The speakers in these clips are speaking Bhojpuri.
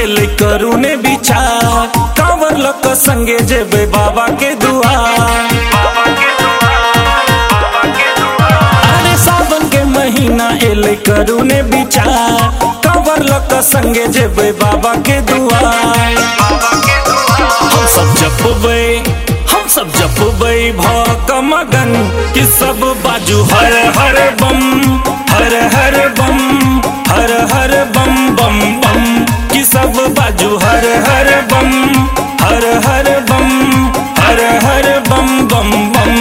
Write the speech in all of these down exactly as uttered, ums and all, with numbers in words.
एले करू ने विचार कांवर लक संगे जेबे बाबा के दुआर। अरे सावन के महीना एले करू ने विचार कांवर लक संगे जेबे बाबा के दुआर। हम सब जपबे हम सब जपबे भक मगन कि सब बाजू हर हर बम हर हर बम हर हर बम बम बम कि सब बाजू हर हर बम हर हर बम हर हर बम बम बम।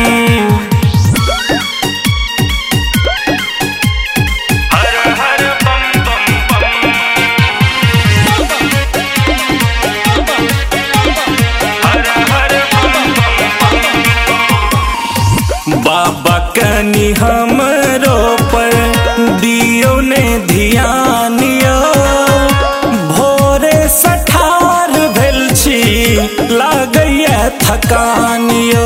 बाबा कनी हमरो पर दियो ने ध्यानियो भोरे सठार भेल छी लागैया थकानियो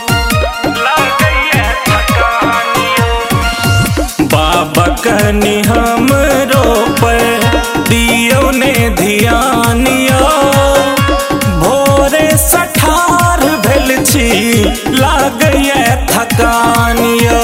बाबा कनी हमरो पर दियो ने ध्यानियो भोरे सठार भेल छी लागैया थकानियो।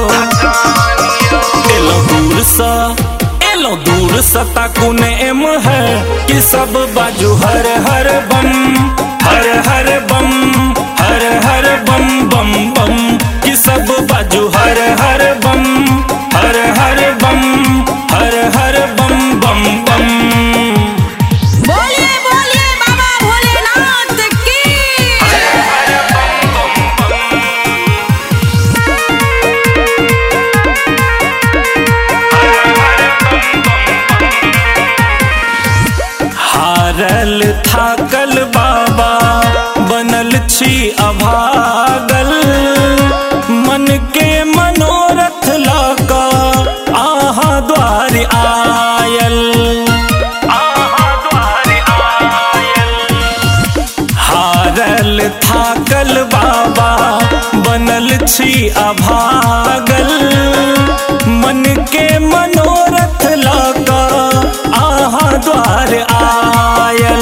एलो दूर सा एलो दूर सा ताकुने एम है कि सब बाजू हर हर बम हर हर बम हर हर बम बम बम कि सब बाजू हर हर बम हर हर बम हर हर बम बम बम। बोलिए बोलिए बाबा भोलेनाथ की। हारल थाकल बाबा बनल छी अभागल मन के मनोरथ लका आहा द्वार आयल हारल थाकल बाबा बनल छी अभागल मन के मनोरथ लका आहा द्वार आयल।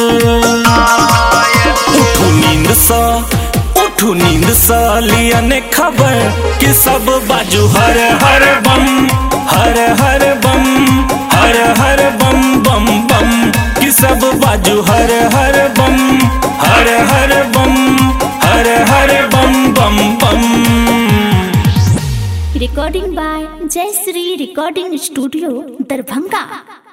उठू नींद सा उठू नींद सा लिया ने खबर कि सब बाजू हर हर बम हर हर बम हर हर बम बम बम कि सब बाजू हर हर बम हर हर बम हर हर बम बम बम। Recording by Jai Shri Recording Studio, Darbhanga।